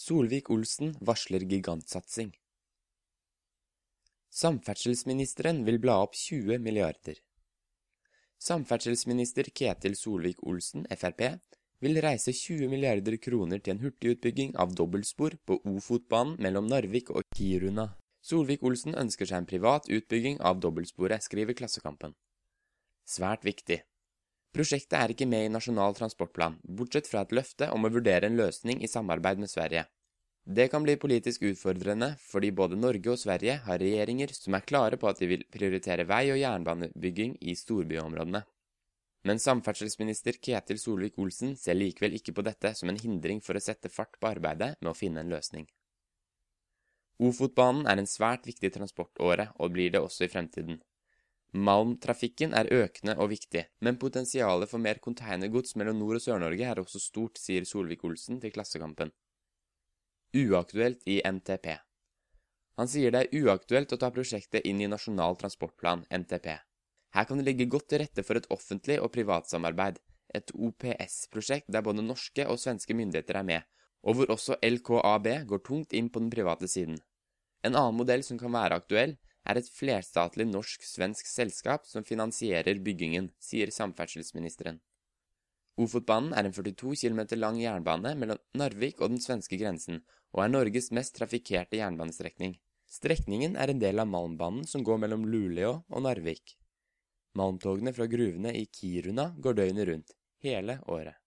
Solvik-Olsen varsler gigantsatsing. Samferdselsministeren vil bla opp 20 milliarder. Samferdselsminister Ketil Solvik-Olsen, FrP, vil reise 20 milliarder kroner til en hurtigutbygging av dobbeltspor på Ofotbanen mellom Narvik og Kiruna. Solvik-Olsen ønsker seg en privat utbygging av dobbeltsporet, skriver Klassekampen. Svært viktig. Prosjektet er ikke med i Nasjonal transportplan, bortsett fra et løfte om å vurdere en løsning i samarbeid med Sverige. Det kan bli politisk utfordrende, fordi både Norge og Sverige har regjeringer som er klare på at de vil prioritere vei- og jernbanebygging i storbyområdene. Men samferdselsminister Ketil Solvik-Olsen ser likevel ikke på dette som en hindring for å sette fart på arbeidet med å finne en løsning. Ofotbanen er en svært viktig transportåre, og blir det også i fremtiden. Malmtrafikken er økende og viktig, men potensialet for mer containergods mellom Nord- og Sør-Norge er også stort, sier Solvik-Olsen til Klassekampen. Uaktuelt i NTP. Han sier det er uaktuelt å ta prosjektet inn i Nasjonal transportplan, NTP. Her kan det ligge godt til rette for et offentlig og privat samarbeid, et OPS-prosjekt der både norske og svenske myndigheter er med, og hvor også LKAB går tungt inn på den private siden. En annen modell som kan være aktuell, er et flerstatlig norsk-svensk selskap som finansierer byggingen, sier samferdselsministeren. Ofotbanen er en 42 km lang jernbane mellom Narvik og den svenske grensen, og er Norges mest trafikkerte jernbanestrekning. Strekningen er en del av Malmbanen som går mellom Luleå og Narvik. Malmtogene fra gruvene i Kiruna går døgnet rundt, hele året.